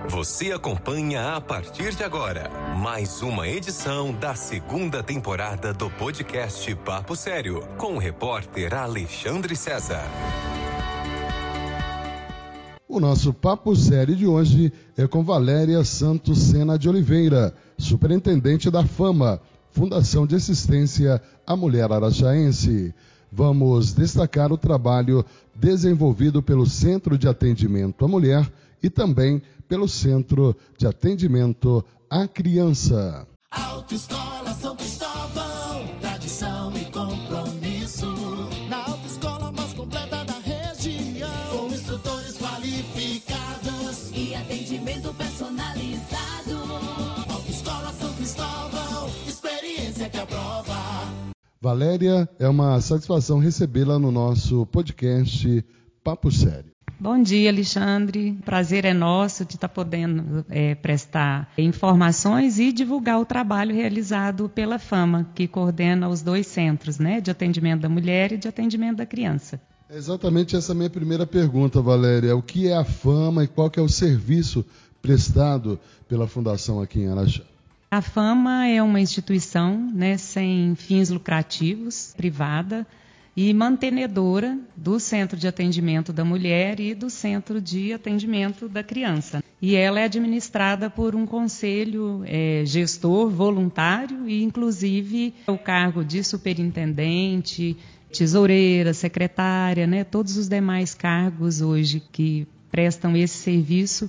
Você acompanha a partir de agora mais uma edição da segunda temporada do podcast Papo Sério, com o repórter Alexandre César. O nosso Papo Sério de hoje é com Valéria Santos Sena de Oliveira, superintendente da FAMA, Fundação de Assistência à Mulher Araxaense. Vamos destacar o trabalho desenvolvido pelo Centro de Atendimento à Mulher e também pelo Centro de Atendimento à Criança. Autoescola São Cristóvão, tradição e compromisso. Na autoescola mais completa da região, com instrutores qualificados e atendimento personalizado. Autoescola São Cristóvão, experiência que aprova. Valéria, é uma satisfação recebê-la no nosso podcast Papo Sério. Bom dia, Alexandre. Prazer é nosso de estar podendo prestar informações e divulgar o trabalho realizado pela FAMA, que coordena os dois centros, né, de atendimento da mulher e de atendimento da criança. É exatamente essa minha primeira pergunta, Valéria. O que é a FAMA e qual que é o serviço prestado pela Fundação aqui em Araxá? A FAMA é uma instituição, né, sem fins lucrativos, privada, e mantenedora do Centro de Atendimento da Mulher e do Centro de Atendimento da Criança. E ela é administrada por um conselho gestor voluntário e, inclusive, o cargo de superintendente, tesoureira, secretária, né, todos os demais cargos hoje que prestam esse serviço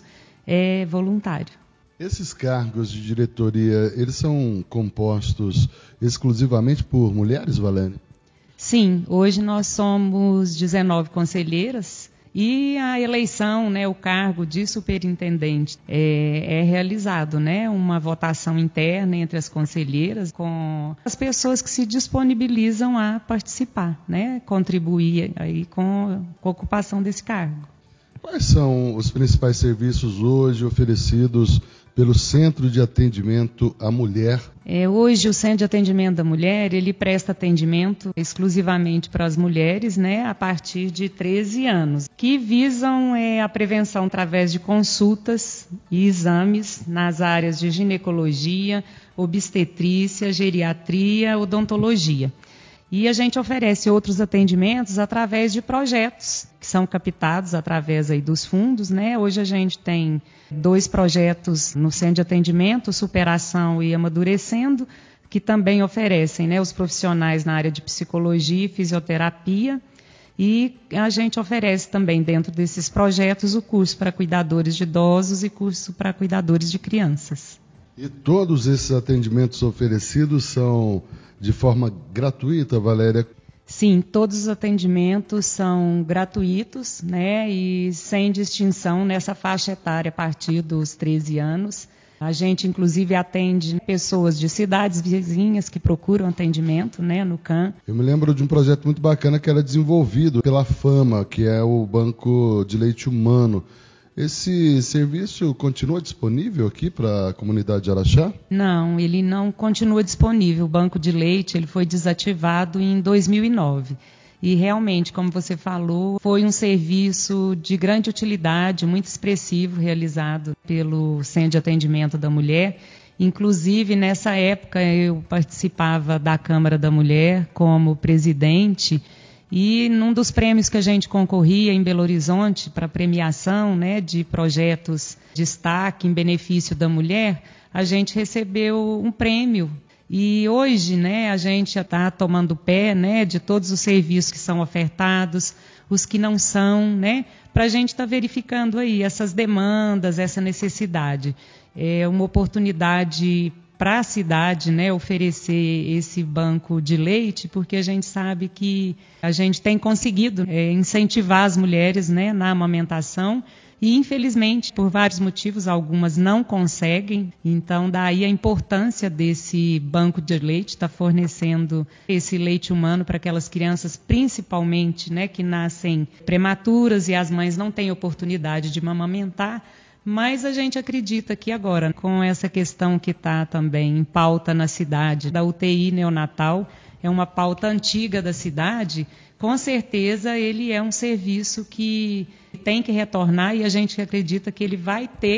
é voluntário. Esses cargos de diretoria, eles são compostos exclusivamente por mulheres, Valéria? Sim, hoje nós somos 19 conselheiras e a eleição, né, o cargo de superintendente é realizado, né, uma votação interna entre as conselheiras com as pessoas que se disponibilizam a participar, né, contribuir aí com a ocupação desse cargo. Quais são os principais serviços hoje oferecidos pelo Centro de Atendimento à Mulher? Hoje o Centro de Atendimento da Mulher, ele presta atendimento exclusivamente para as mulheres, né, a partir de 13 anos, que visam a prevenção através de consultas e exames nas áreas de ginecologia, obstetrícia, geriatria, odontologia. E a gente oferece outros atendimentos através de projetos que são captados através aí dos fundos, né? Hoje a gente tem 2 projetos no Centro de Atendimento, Superação e Amadurecendo, que também oferecem, né, os profissionais na área de psicologia e fisioterapia. E a gente oferece também dentro desses projetos o curso para cuidadores de idosos e curso para cuidadores de crianças. E todos esses atendimentos oferecidos são de forma gratuita, Valéria? Sim, todos os atendimentos são gratuitos, né, e sem distinção nessa faixa etária a partir dos 13 anos. A gente, inclusive, atende pessoas de cidades vizinhas que procuram atendimento, né, no CAN. Eu me lembro de um projeto muito bacana que era desenvolvido pela FAMA, que é o Banco de Leite Humano. Esse serviço continua disponível aqui para a comunidade de Araxá? Não, ele não continua disponível. O banco de leite ele foi desativado em 2009. E realmente, como você falou, foi um serviço de grande utilidade, muito expressivo, realizado pelo Centro de Atendimento da Mulher. Inclusive, nessa época, eu participava da Câmara da Mulher como presidente. E num dos prêmios que a gente concorria em Belo Horizonte para premiação, né, de projetos de destaque em benefício da mulher, a gente recebeu um prêmio. E hoje, né, a gente já está tomando pé, né, de todos os serviços que são ofertados, os que não são, né, para a gente estar verificando aí essas demandas, essa necessidade. É uma oportunidade para a cidade, né, oferecer esse banco de leite, porque a gente sabe que a gente tem conseguido incentivar as mulheres, né, na amamentação e, infelizmente, por vários motivos, algumas não conseguem. Então, daí a importância desse banco de leite, estar fornecendo esse leite humano para aquelas crianças, principalmente, né, que nascem prematuras e as mães não têm oportunidade de amamentar. Mas a gente acredita que agora, com essa questão que está também em pauta na cidade, da UTI neonatal, é uma pauta antiga da cidade, com certeza ele é um serviço que tem que retornar e a gente acredita que ele vai ter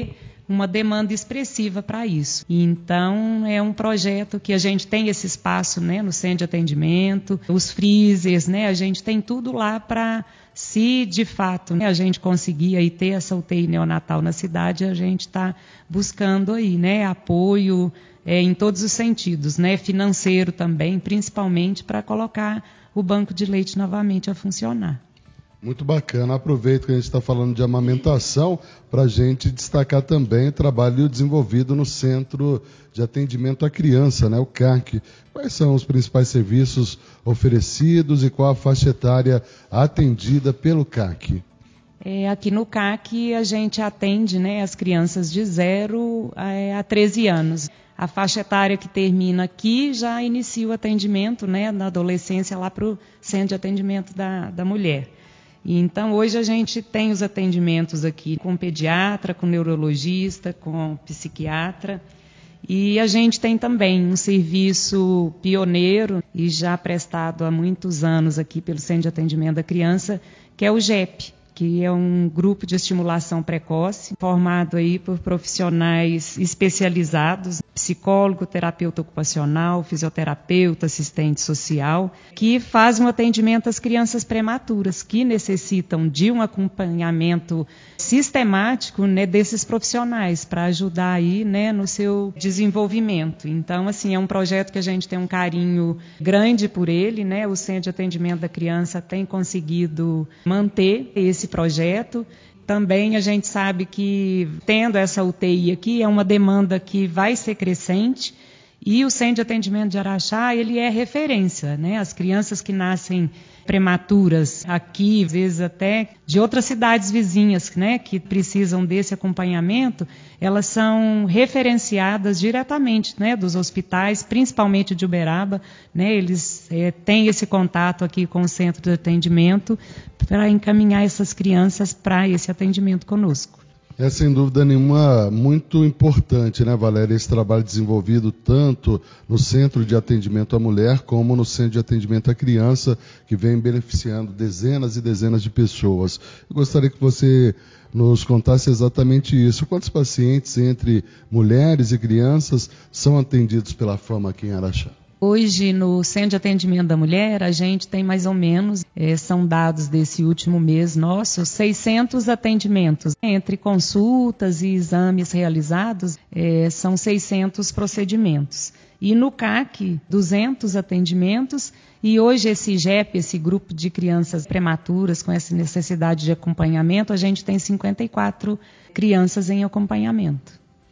uma demanda expressiva para isso. Então, é um projeto que a gente tem esse espaço, né, no centro de atendimento, os freezers, né, a gente tem tudo lá para, se de fato, né, a gente conseguir aí ter essa UTI neonatal na cidade, a gente está buscando aí, né, apoio em todos os sentidos, né, financeiro também, principalmente para colocar o banco de leite novamente a funcionar. Muito bacana. Aproveito que a gente está falando de amamentação para a gente destacar também o trabalho desenvolvido no Centro de Atendimento à Criança, né, o CAC. Quais são os principais serviços oferecidos e qual a faixa etária atendida pelo CAC? Aqui no CAC a gente atende, né, as crianças de 0 a 13 anos. A faixa etária que termina aqui já inicia o atendimento, né, na adolescência lá para o Centro de Atendimento da Mulher. Então, hoje a gente tem os atendimentos aqui com pediatra, com neurologista, com psiquiatra. E a gente tem também um serviço pioneiro e já prestado há muitos anos aqui pelo Centro de Atendimento da Criança, que é o GEP, que é um grupo de estimulação precoce, formado aí por profissionais especializados, psicólogo, terapeuta ocupacional, fisioterapeuta, assistente social, que fazem um atendimento às crianças prematuras, que necessitam de um acompanhamento sistemático, né, desses profissionais, para ajudar aí, né, no seu desenvolvimento. Então, assim, é um projeto que a gente tem um carinho grande por ele, né? O Centro de Atendimento da Criança tem conseguido manter esse projeto. Também a gente sabe que, tendo essa UTI aqui, é uma demanda que vai ser crescente, e o Centro de Atendimento de Araxá, ele é referência, né? As crianças que nascem prematuras aqui, às vezes até de outras cidades vizinhas, né, que precisam desse acompanhamento, elas são referenciadas diretamente, né, dos hospitais, principalmente de Uberaba, né, eles têm esse contato aqui com o centro de atendimento para encaminhar essas crianças para esse atendimento conosco. É sem dúvida nenhuma muito importante, né, Valéria, esse trabalho desenvolvido tanto no Centro de Atendimento à Mulher como no Centro de Atendimento à Criança, que vem beneficiando dezenas e dezenas de pessoas. Eu gostaria que você nos contasse exatamente isso. Quantos pacientes entre mulheres e crianças são atendidos pela FAMA aqui em Araxá? Hoje, no Centro de Atendimento da Mulher, a gente tem mais ou menos, são dados desse último mês nosso, 600 atendimentos. Entre consultas e exames realizados, são 600 procedimentos. E no CAC, 200 atendimentos. E hoje esse GEP, esse grupo de crianças prematuras com essa necessidade de acompanhamento, a gente tem 54 crianças em acompanhamento.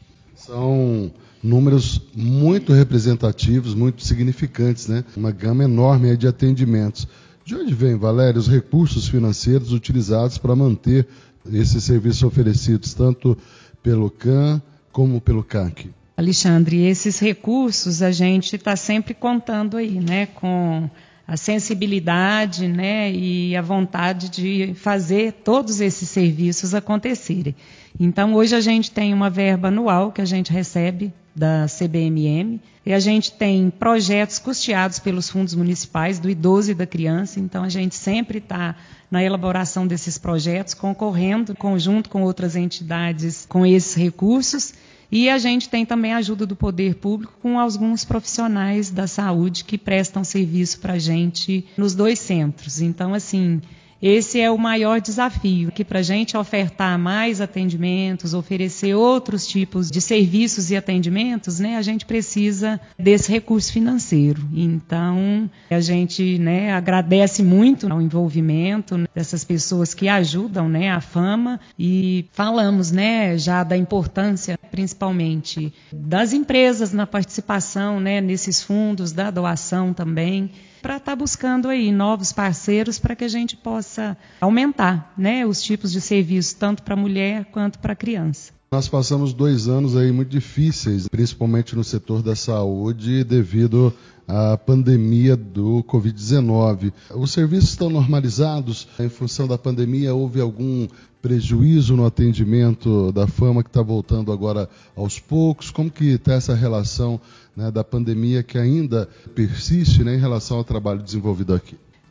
São números muito representativos, muito significantes, né? Uma gama enorme aí de atendimentos. De onde vem, Valéria, os recursos financeiros utilizados para manter esses serviços oferecidos, tanto pelo CAN como pelo CAC? Alexandre, esses recursos a gente está sempre contando aí, né, com a sensibilidade, né, e a vontade de fazer todos esses serviços acontecerem. Então, hoje a gente tem uma verba anual que a gente recebe da CBMM, e a gente tem projetos custeados pelos fundos municipais do idoso e da criança, então a gente sempre está na elaboração desses projetos, concorrendo conjunto com outras entidades com esses recursos, e a gente tem também a ajuda do poder público com alguns profissionais da saúde que prestam serviço para a gente nos dois centros. Então, assim, esse é o maior desafio, que para a gente ofertar mais atendimentos, oferecer outros tipos de serviços e atendimentos, né, a gente precisa desse recurso financeiro. Então, a gente, né, agradece muito ao envolvimento dessas pessoas que ajudam, né, a FAMA, e falamos, né, já da importância, principalmente, das empresas na participação, né, nesses fundos, da doação também, para estar buscando aí novos parceiros para que a gente possa aumentar, né, os tipos de serviços, tanto para a mulher quanto para a criança. Nós passamos 2 anos aí muito difíceis, principalmente no setor da saúde, devido à pandemia do Covid-19. Os serviços estão normalizados? Em função da pandemia, houve algum prejuízo no atendimento da FAMA que está voltando agora aos poucos? Como que está essa relação, né, da pandemia que ainda persiste, né, em relação ao trabalho desenvolvido aqui?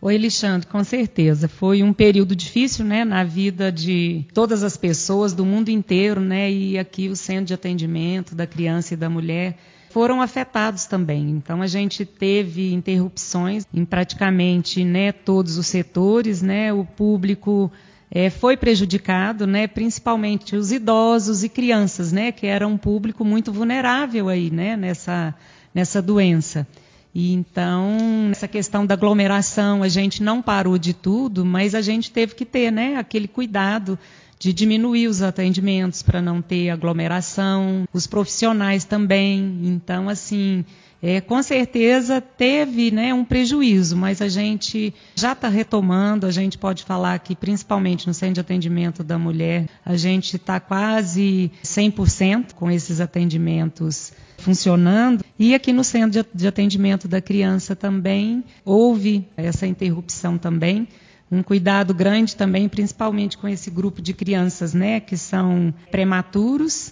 Oi, Alexandre, com certeza. Foi um período difícil, né, na vida de todas as pessoas do mundo inteiro, né, e aqui o Centro de Atendimento da Criança e da Mulher foram afetados também. Então, a gente teve interrupções em praticamente, né, todos os setores, né, o público foi prejudicado, né, principalmente os idosos e crianças, né, que era um público muito vulnerável aí, né, nessa doença. E então, essa questão da aglomeração, a gente não parou de tudo, mas a gente teve que ter, né, aquele cuidado de diminuir os atendimentos para não ter aglomeração, os profissionais também. Então, assim, com certeza teve, né, um prejuízo, mas a gente já está retomando. A gente pode falar que, principalmente no Centro de Atendimento da Mulher, a gente está quase 100% com esses atendimentos funcionando. E aqui no Centro de Atendimento da Criança também houve essa interrupção também. Um cuidado grande também, principalmente com esse grupo de crianças, né, que são prematuros.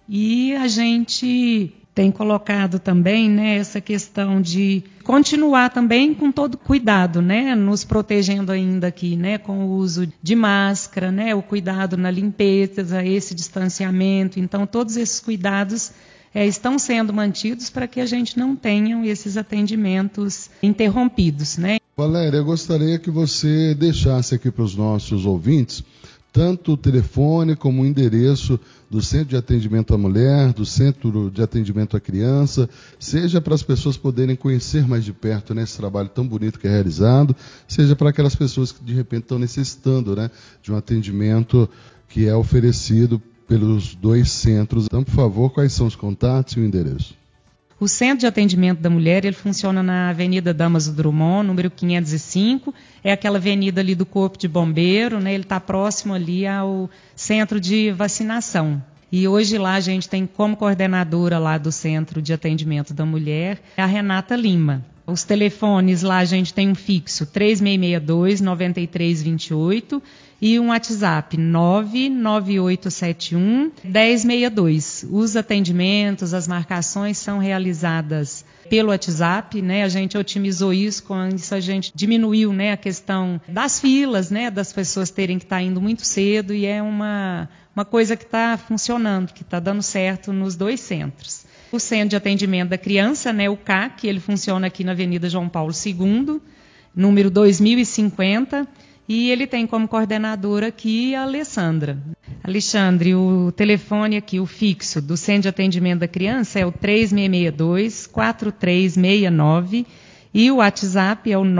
E a gente tem colocado também, né, essa questão de continuar também com todo cuidado, né, nos protegendo ainda aqui, né, com o uso de máscara, né, o cuidado na limpeza, esse distanciamento. Então, todos esses cuidados estão sendo mantidos para que a gente não tenha esses atendimentos interrompidos, né? Valéria, eu gostaria que você deixasse aqui para os nossos ouvintes tanto o telefone como o endereço do Centro de Atendimento à Mulher, do Centro de Atendimento à Criança, seja para as pessoas poderem conhecer mais de perto, né, esse trabalho tão bonito que é realizado, seja para aquelas pessoas que de repente estão necessitando, né, de um atendimento que é oferecido pelos dois centros. Então, por favor, quais são os contatos e o endereço? O Centro de Atendimento da Mulher, ele funciona na Avenida Damaso Drummond, número 505. É aquela avenida ali do Corpo de Bombeiro, né? Ele está próximo ali ao centro de vacinação. E hoje lá a gente tem como coordenadora lá do Centro de Atendimento da Mulher a Renata Lima. Os telefones lá a gente tem um fixo 3662-9328 e um WhatsApp 99871-1062. Os atendimentos, as marcações são realizadas pelo WhatsApp, né? A gente otimizou isso, com isso a gente diminuiu, né, a questão das filas, né, das pessoas terem que estar indo muito cedo, e é uma coisa que está funcionando, que está dando certo nos dois centros. O Centro de Atendimento da Criança, né, o CAC, ele funciona aqui na Avenida João Paulo II, número 2050, e ele tem como coordenadora aqui a Alessandra. Alexandre, o telefone aqui, o fixo do Centro de Atendimento da Criança é o 3662-4369 e o WhatsApp é o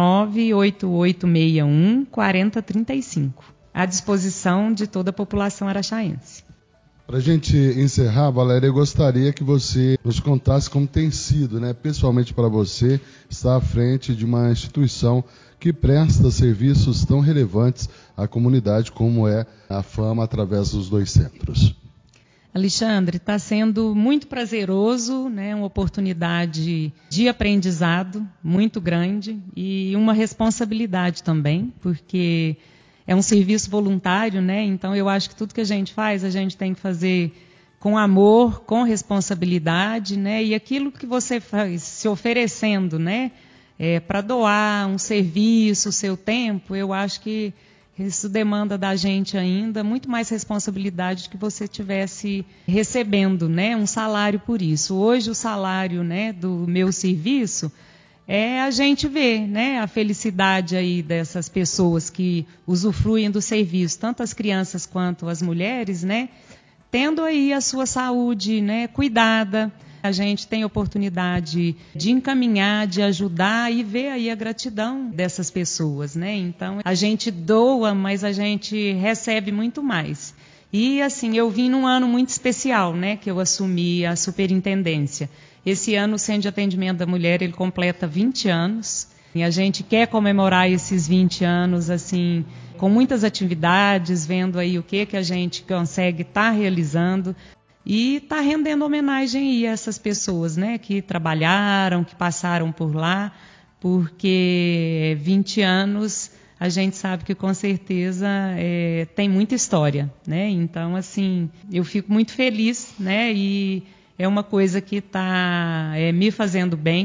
98861-4035, à disposição de toda a população araxaense. Para a gente encerrar, Valéria, eu gostaria que você nos contasse como tem sido, né, pessoalmente para você, estar à frente de uma instituição que presta serviços tão relevantes à comunidade como é a FAMA através dos dois centros. Alexandre, está sendo muito prazeroso, né, uma oportunidade de aprendizado muito grande e uma responsabilidade também, porque é um serviço voluntário, né? Então eu acho que tudo que a gente faz, a gente tem que fazer com amor, com responsabilidade, né? E aquilo que você faz, se oferecendo, né, para doar um serviço, o seu tempo, eu acho que isso demanda da gente ainda muito mais responsabilidade do que você estivesse recebendo, né, um salário por isso. Hoje o salário, né, do meu serviço é a gente ver, né, a felicidade aí dessas pessoas que usufruem do serviço, tanto as crianças quanto as mulheres, né, tendo aí a sua saúde, né, cuidada. A gente tem oportunidade de encaminhar, de ajudar e ver aí a gratidão dessas pessoas, né? Então, a gente doa, mas a gente recebe muito mais. E, assim, eu vim num ano muito especial, né, que eu assumi a superintendência. Esse ano o Centro de Atendimento da Mulher, ele completa 20 anos. E a gente quer comemorar esses 20 anos, assim, com muitas atividades, vendo aí o que a gente consegue estar realizando. E está rendendo homenagem aí a essas pessoas, né, que trabalharam, que passaram por lá, porque 20 anos a gente sabe que com certeza tem muita história, né? Então, assim, eu fico muito feliz, né? E é uma coisa que está me fazendo bem,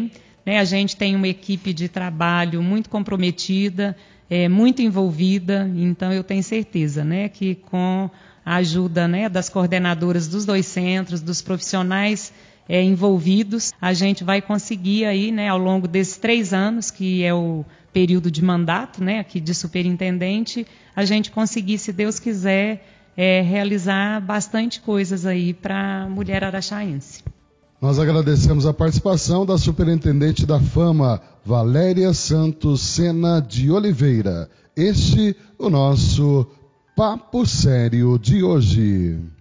né? A gente tem uma equipe de trabalho muito comprometida, muito envolvida, então eu tenho certeza, né, que com a ajuda, né, das coordenadoras dos 2 centros, dos profissionais envolvidos, a gente vai conseguir aí, né, ao longo desses 3 anos, que é o período de mandato, né, aqui de superintendente, a gente conseguir, se Deus quiser, realizar bastante coisas aí para a mulher araxaense. Nós agradecemos a participação da superintendente da Fama, Valéria Santos Sena de Oliveira. Este o nosso Papo Sério de hoje.